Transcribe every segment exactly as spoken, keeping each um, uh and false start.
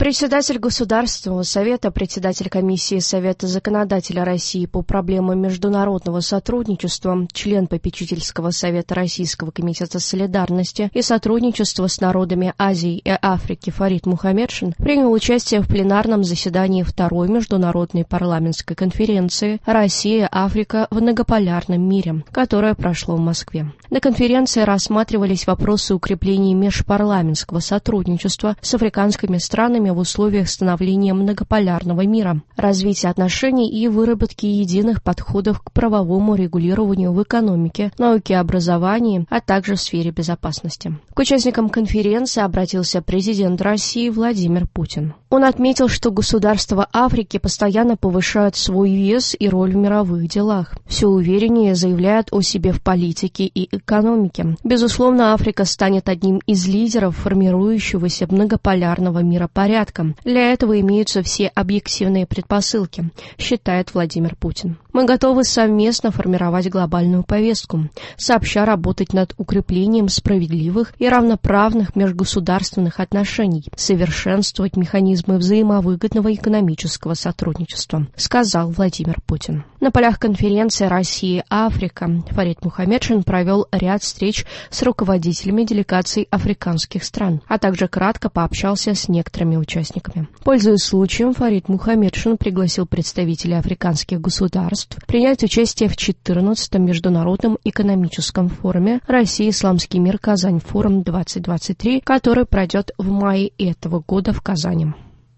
Председатель Государственного совета, председатель комиссии Совета законодателя России по проблемам международного сотрудничества, член попечительского совета Российского комитета солидарности и сотрудничества с народами Азии и Африки Фарид Мухаммедшин принял участие в пленарном заседании второй международной парламентской конференции «Россия-Африка в многополярном мире», которая прошла в Москве. На конференции рассматривались вопросы укрепления межпарламентского сотрудничества с африканскими странами в условиях становления многополярного мира, развития отношений и выработки единых подходов к правовому регулированию в экономике, науке и образовании, а также в сфере безопасности. К участникам конференции обратился президент России Владимир Путин. Он отметил, что государства Африки постоянно повышают свой вес и роль в мировых делах, все увереннее заявляют о себе в политике и экономике. Безусловно, Африка станет одним из лидеров формирующегося многополярного миропорядка. Для этого имеются все объективные предпосылки, считает Владимир Путин. Мы готовы совместно формировать глобальную повестку, сообща работать над укреплением справедливых и равноправных межгосударственных отношений, совершенствовать механизмы взаимовыгодного экономического сотрудничества, сказал Владимир Путин. На полях конференции «Россия-Африка» Фарид Мухаммедшин провел ряд встреч с руководителями делегаций африканских стран, а также кратко пообщался с некоторыми участниками. Пользуясь случаем, Фарид Мухаммедшин пригласил представителей африканских государств принять участие в четырнадцатом международном экономическом форуме «Россия. Исламский мир. Казань. Форум-двадцать двадцать три», который пройдет в мае этого года в Казани.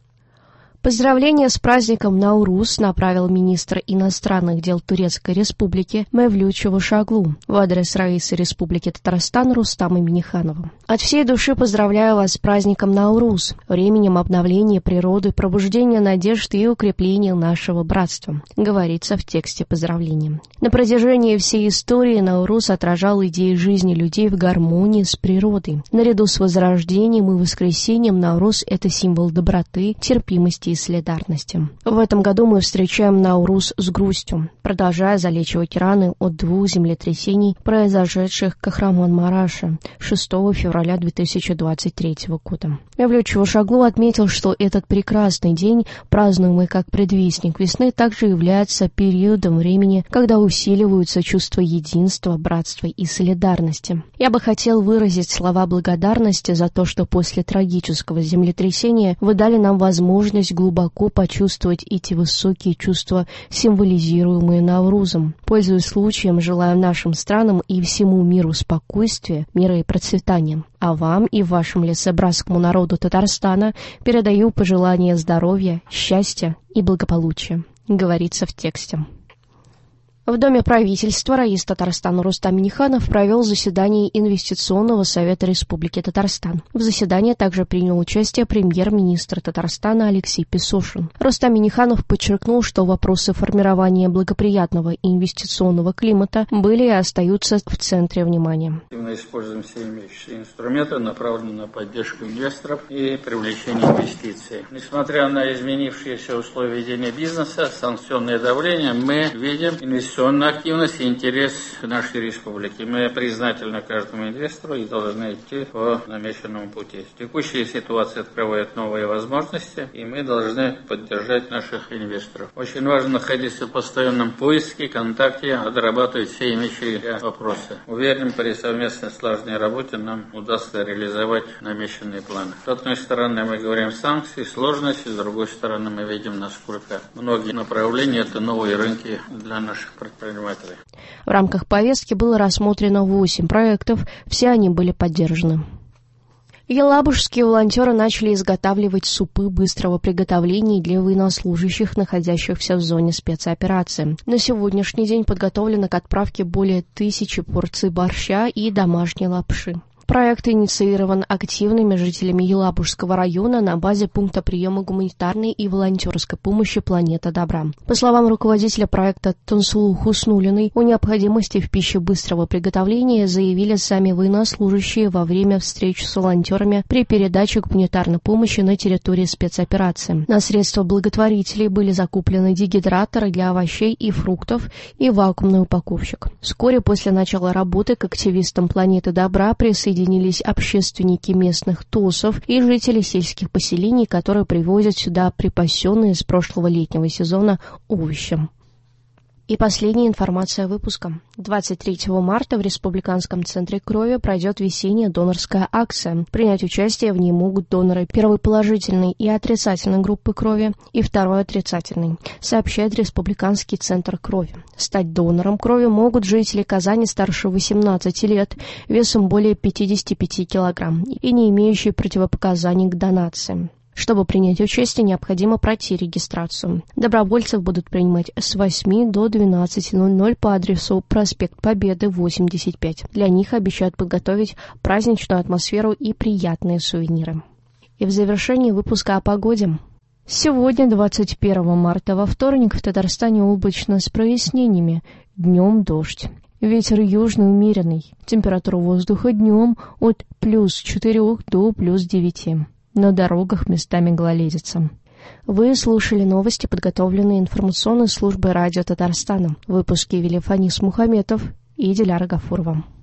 Поздравления с праздником Наурус направил министр иностранных дел Турецкой Республики Мевлют Чавушоглу в адрес раиса Республики Татарстан Рустама Минниханова. От всей души поздравляю вас с праздником Наурус, временем обновления природы, пробуждения надежд и укрепления нашего братства, говорится в тексте поздравления. На протяжении всей истории Наурус отражал идеи жизни людей в гармонии с природой. Наряду с возрождением и воскресением Наурус – это символ доброты, терпимости и солидарности. В этом году мы встречаем Наурус с грустью, продолжая залечивать раны от двух землетрясений, произошедших в Кахраман-Мараше шестого февраля две тысячи двадцать третьего года. Мевлют Чавушоглу отметил, что этот прекрасный день, празднуемый как предвестник весны, также является периодом времени, когда усиливаются чувства единства, братства и солидарности. Я бы хотел выразить слова благодарности за то, что после трагического землетрясения вы дали нам возможность глубоко почувствовать эти высокие чувства, символизируемые Наурузом. Пользуясь случаем, желаю нашим странам и всему миру спокойствия, мира и процветания. А вам и вашему лесобратскому народу Татарстана передаю пожелания здоровья, счастья и благополучия, говорится в тексте. В Доме правительства раис Татарстана Рустам Минниханов провел заседание Инвестиционного совета Республики Татарстан. В заседании также принял участие премьер-министр Татарстана Алексей Песошин. Рустам Минниханов подчеркнул, что вопросы формирования благоприятного инвестиционного климата были и остаются в центре внимания. Мы используем все имеющиеся инструменты, направленные на поддержку инвесторов и привлечение инвестиций. Несмотря на изменившиеся условия ведения бизнеса, санкционное давление, мы видим инвестиционные активность и интерес нашей республики. Мы признательны каждому инвестору и должны идти по намеченному пути. Текущая ситуация открывает новые возможности, и мы должны поддержать наших инвесторов. Очень важно находиться в постоянном поиске, контакте, отрабатывать все имеющиеся вопросы. Уверен, при совместной слаженной работе нам удастся реализовать намеченные планы. С одной стороны, мы говорим санкции, сложности, с другой стороны, мы видим, насколько многие направления – это новые рынки для наших предприятий. В рамках повестки было рассмотрено восемь проектов, все они были поддержаны. Елабужские волонтеры начали изготавливать супы быстрого приготовления для военнослужащих, находящихся в зоне спецоперации. На сегодняшний день подготовлено к отправке более тысячи порций борща и домашней лапши. Проект инициирован активными жителями Елабужского района на базе пункта приема гуманитарной и волонтерской помощи «Планета добра». По словам руководителя проекта Тансулу Хуснулиной, о необходимости в пище быстрого приготовления заявили сами военнослужащие во время встреч с волонтерами при передаче гуманитарной помощи на территории спецоперации. На средства благотворителей были закуплены дегидраторы для овощей и фруктов и вакуумный упаковщик. Вскоре после начала работы к активистам «Планеты добра» присоединились присоединились общественники местных ТОСов и жители сельских поселений, которые привозят сюда припасенные с прошлого летнего сезона овощи. И последняя информация выпуска. двадцать третьего марта в Республиканском центре крови пройдет весенняя донорская акция. Принять участие в ней могут доноры первой положительной и отрицательной группы крови и второй отрицательной, сообщает Республиканский центр крови. Стать донором крови могут жители Казани старше восемнадцати лет, весом более пятидесяти пяти килограмм и не имеющие противопоказаний к донации. Чтобы принять участие, необходимо пройти регистрацию. Добровольцев будут принимать с восьми до двенадцати ноль-ноль по адресу проспект Победы, восемьдесят пять. Для них обещают подготовить праздничную атмосферу и приятные сувениры. И в завершении выпуска о погоде. Сегодня, двадцать первого марта, во вторник, в Татарстане облачно с прояснениями. Днем дождь. Ветер южный умеренный. Температура воздуха днем от плюс четырех до плюс девяти. На дорогах местами гололедица. Вы слушали новости, подготовленные информационной службой радио Татарстана. В выпуске вели Фанис Мухаметов и Диляра Гафурова.